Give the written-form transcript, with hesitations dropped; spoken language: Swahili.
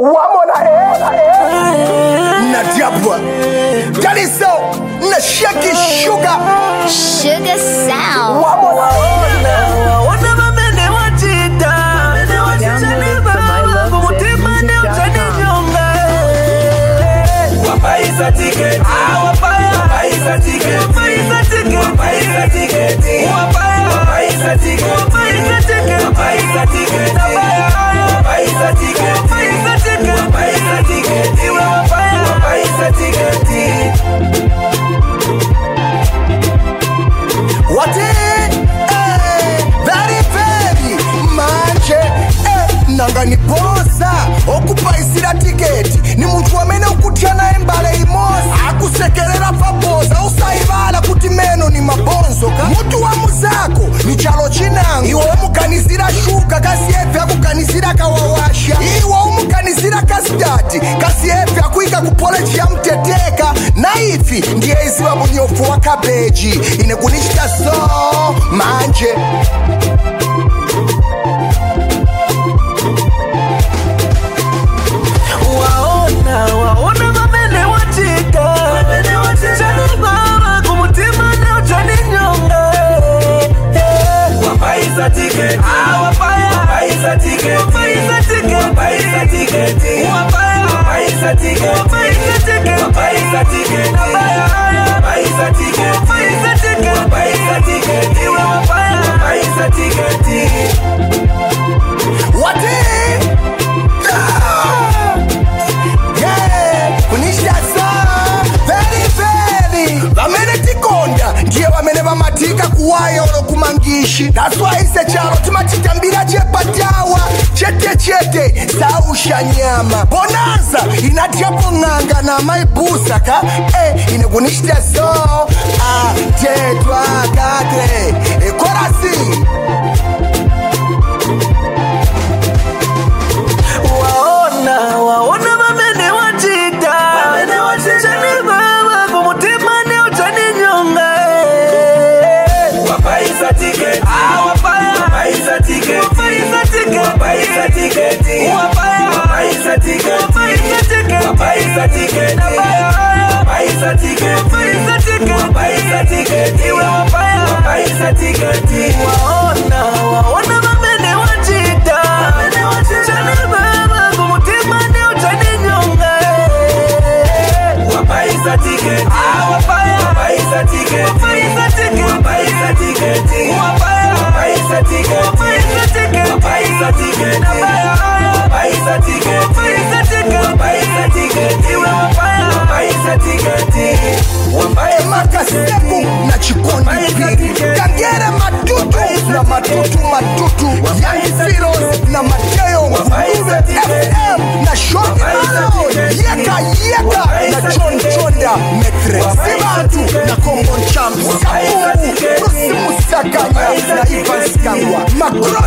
Wamona na diabwa Daliso na Shaky Sugar Sound. Wamona Wapaisa ticket, wapaisa ticket, wapaisa ticket, wapaisa ticket, wapaisa ticket, wapaisa ticket, wapaisa ticket, wapaisa ticket, wapaisa ticket, wapaisa ticket, iwe wapaisa ticket. What very manje nangani bosa okupaisira tiketi ni muntu wamene ukutiana embale imosa akusekerera pabosa usaibala kuti meno ni mabonzo ka mutu wa muzako ni chalo chinango iwe umukanizira shuka kasiefe akukanizira kawawasha iwe umukanizira kastati kasiefe akuika kupoleji ya mteteka na ifi ndiye iziwa munyofu wa kabeji ine kunishita so manje Waona mamene watika chani baba kumutima na uchani nyonga wapaisa ticket wapaisa ticket wapaisa ticket wapaisa ticket wapaisa ticket wapaisa ticket wapaisa ticket wapaisa ticket wapaisa ticket wapaisa ticket iwe wapaisa ticket what vamene vamatika kuwaya olo kumangishi that's why ise chalo timatitambira chepatawa chete sausha nyama bonanza inatiapo ng'anga na maibusa ka ine kunishita so tetwa katre korasi waona mamene watika chani baba kumutima na uchani nyonga wapaisa ticket wapaisa ticket wapaisa ticket wapaisa ticket wapaisa ticket wapaisa ticket wapaisa ticket wapaisa ticket wapaisa ticket wapaisa ticket iwe wapaisa ticket waona mamene wachita chani baba kumutima na uchani nyonga wapaisa ticket wapaisa ticket wapaisa ticket wapaisa ticket wapaisa ticket wapaisa ticket wapaisa ticket wapaisa ticket wapaisa ticket wapaisa ticket iwe wapaisa ticket wapaisa makasebu na chikondi kangere matutu na matutu yani Filos na Mateo Mvuve FM na Shoni Malo yeka na John Chonda Metre Sibatu na Kongo Champs Sabubu Rusi Musakanya na Ivan Skangwa Makro